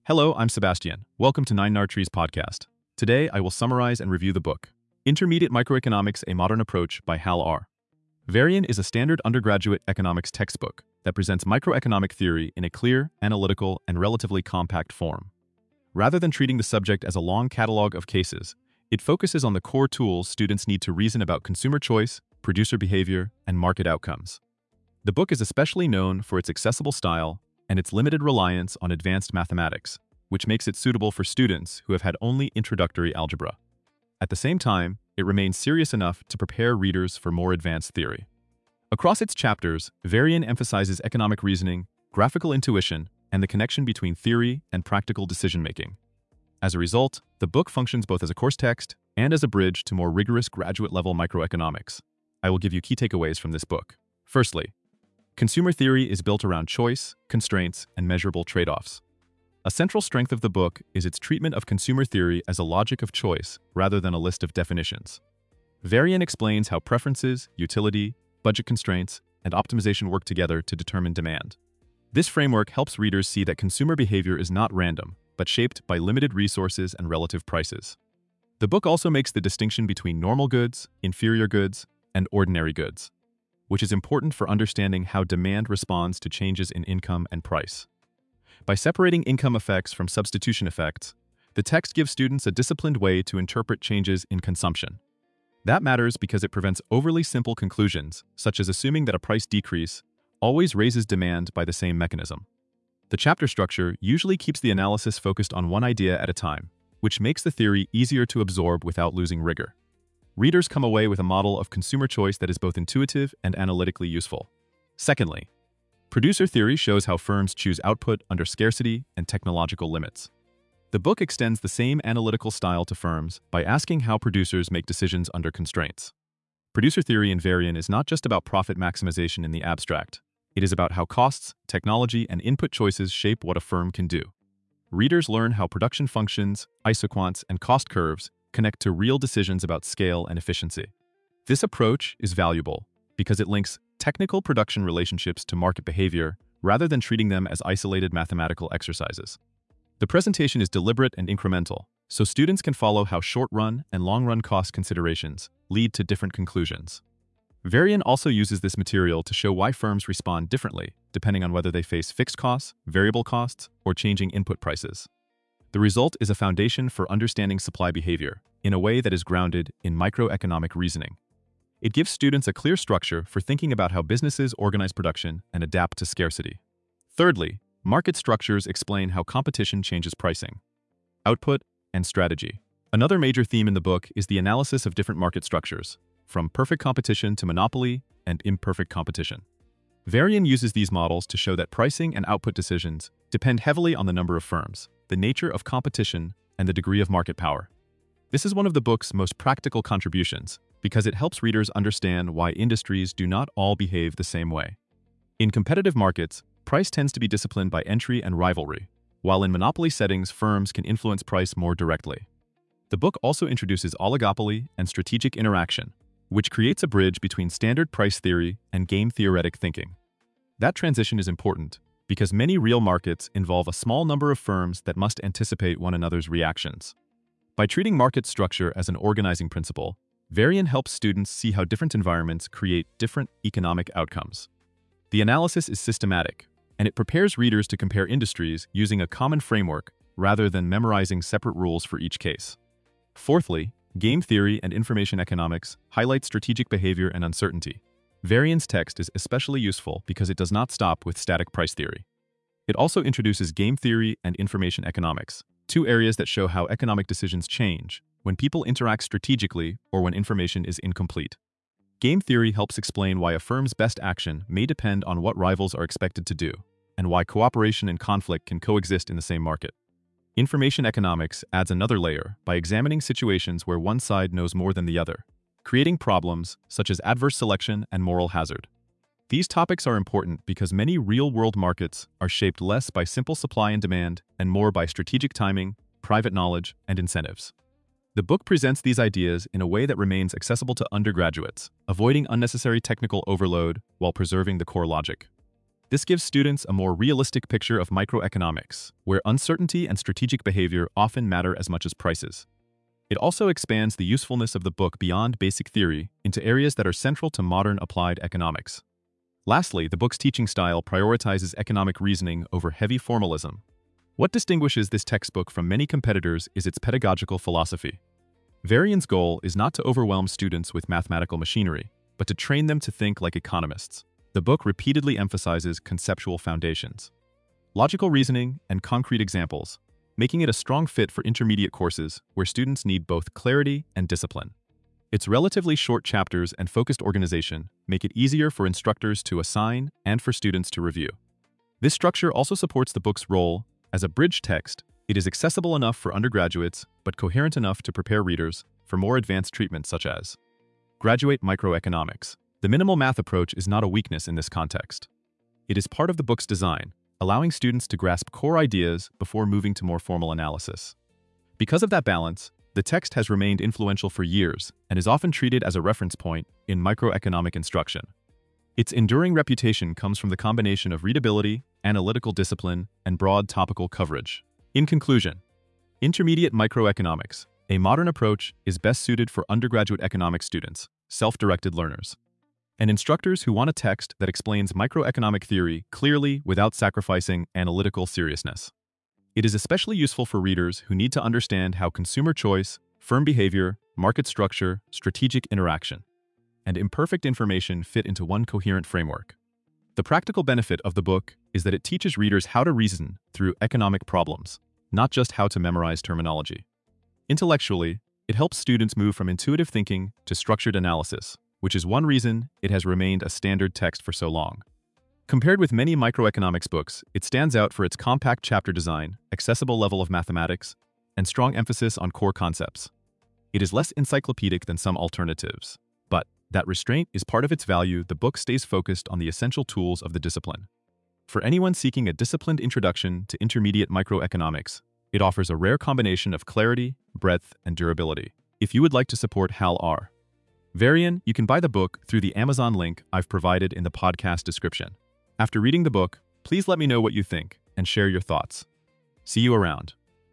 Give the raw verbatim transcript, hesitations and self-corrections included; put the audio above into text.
Hello, I'm Sebastian. Welcome to Nine Nartree's podcast. Today, I will summarize and review the book, Intermediate Microeconomics, A Modern Approach by Hal R. Varian is a standard undergraduate economics textbook that presents microeconomic theory in a clear, analytical, and relatively compact form. Rather than treating the subject as a long catalog of cases, it focuses on the core tools students need to reason about consumer choice, producer behavior, and market outcomes. The book is especially known for its accessible style and its limited reliance on advanced mathematics, which makes it suitable for students who have had only introductory algebra. At the same time, it remains serious enough to prepare readers for more advanced theory. Across its chapters, Varian emphasizes economic reasoning, graphical intuition, and the connection between theory and practical decision-making. As a result, the book functions both as a course text and as a bridge to more rigorous graduate-level microeconomics. I will give you key takeaways from this book. Firstly, consumer theory is built around choice, constraints, and measurable trade-offs. A central strength of the book is its treatment of consumer theory as a logic of choice rather than a list of definitions. Varian explains how preferences, utility, budget constraints, and optimization work together to determine demand. This framework helps readers see that consumer behavior is not random, but shaped by limited resources and relative prices. The book also makes the distinction between normal goods, inferior goods, and ordinary goods, which is important for understanding how demand responds to changes in income and price. By separating income effects from substitution effects, the text gives students a disciplined way to interpret changes in consumption. That matters because it prevents overly simple conclusions, such as assuming that a price decrease always raises demand by the same mechanism. The chapter structure usually keeps the analysis focused on one idea at a time, which makes the theory easier to absorb without losing rigor. Readers come away with a model of consumer choice that is both intuitive and analytically useful. Secondly, producer theory shows how firms choose output under scarcity and technological limits. The book extends the same analytical style to firms by asking how producers make decisions under constraints. Producer theory in Varian is not just about profit maximization in the abstract. It is about how costs, technology, and input choices shape what a firm can do. Readers learn how production functions, isoquants, and cost curves connect to real decisions about scale and efficiency. This approach is valuable because it links technical production relationships to market behavior rather than treating them as isolated mathematical exercises. The presentation is deliberate and incremental, so students can follow how short-run and long-run cost considerations lead to different conclusions. Varian also uses this material to show why firms respond differently depending on whether they face fixed costs, variable costs, or changing input prices. The result is a foundation for understanding supply behavior in a way that is grounded in microeconomic reasoning. It gives students a clear structure for thinking about how businesses organize production and adapt to scarcity. Thirdly, market structures explain how competition changes pricing, output, and strategy. Another major theme in the book is the analysis of different market structures, from perfect competition to monopoly and imperfect competition. Varian uses these models to show that pricing and output decisions depend heavily on the number of firms, the nature of competition, and the degree of market power. This is one of the book's most practical contributions because it helps readers understand why industries do not all behave the same way. In competitive markets, price tends to be disciplined by entry and rivalry, while in monopoly settings, firms can influence price more directly. The book also introduces oligopoly and strategic interaction, which creates a bridge between standard price theory and game-theoretic thinking. That transition is important because many real markets involve a small number of firms that must anticipate one another's reactions. By treating market structure as an organizing principle, Varian helps students see how different environments create different economic outcomes. The analysis is systematic, and it prepares readers to compare industries using a common framework rather than memorizing separate rules for each case. Fourthly, game theory and information economics highlight strategic behavior and uncertainty. Varian's text is especially useful because it does not stop with static price theory. It also introduces game theory and information economics, two areas that show how economic decisions change when people interact strategically or when information is incomplete. Game theory helps explain why a firm's best action may depend on what rivals are expected to do, and why cooperation and conflict can coexist in the same market. Information economics adds another layer by examining situations where one side knows more than the other, creating problems such as adverse selection and moral hazard. These topics are important because many real-world markets are shaped less by simple supply and demand and more by strategic timing, private knowledge, and incentives. The book presents these ideas in a way that remains accessible to undergraduates, avoiding unnecessary technical overload while preserving the core logic. This gives students a more realistic picture of microeconomics, where uncertainty and strategic behavior often matter as much as prices. It also expands the usefulness of the book beyond basic theory into areas that are central to modern applied economics. Lastly, the book's teaching style prioritizes economic reasoning over heavy formalism. What distinguishes this textbook from many competitors is its pedagogical philosophy. Varian's goal is not to overwhelm students with mathematical machinery, but to train them to think like economists. The book repeatedly emphasizes conceptual foundations, logical reasoning, and concrete examples, making it a strong fit for intermediate courses where students need both clarity and discipline. Its relatively short chapters and focused organization make it easier for instructors to assign and for students to review. This structure also supports the book's role as a bridge text. It is accessible enough for undergraduates, but coherent enough to prepare readers for more advanced treatments such as graduate microeconomics. The minimal math approach is not a weakness in this context. It is part of the book's design, allowing students to grasp core ideas before moving to more formal analysis. Because of that balance, the text has remained influential for years and is often treated as a reference point in microeconomic instruction. Its enduring reputation comes from the combination of readability, analytical discipline, and broad topical coverage. In conclusion, Intermediate Microeconomics, a modern approach, is best suited for undergraduate economics students, self-directed learners, and instructors who want a text that explains microeconomic theory clearly without sacrificing analytical seriousness. It is especially useful for readers who need to understand how consumer choice, firm behavior, market structure, strategic interaction, and imperfect information fit into one coherent framework. The practical benefit of the book is that it teaches readers how to reason through economic problems, not just how to memorize terminology. Intellectually, it helps students move from intuitive thinking to structured analysis, which is one reason it has remained a standard text for so long. Compared with many microeconomics books, it stands out for its compact chapter design, accessible level of mathematics, and strong emphasis on core concepts. It is less encyclopedic than some alternatives, but that restraint is part of its value. The book stays focused on the essential tools of the discipline. For anyone seeking a disciplined introduction to intermediate microeconomics, it offers a rare combination of clarity, breadth, and durability. If you would like to support H A L R Varian, you can buy the book through the Amazon link I've provided in the podcast description. After reading the book, please let me know what you think and share your thoughts. See you around.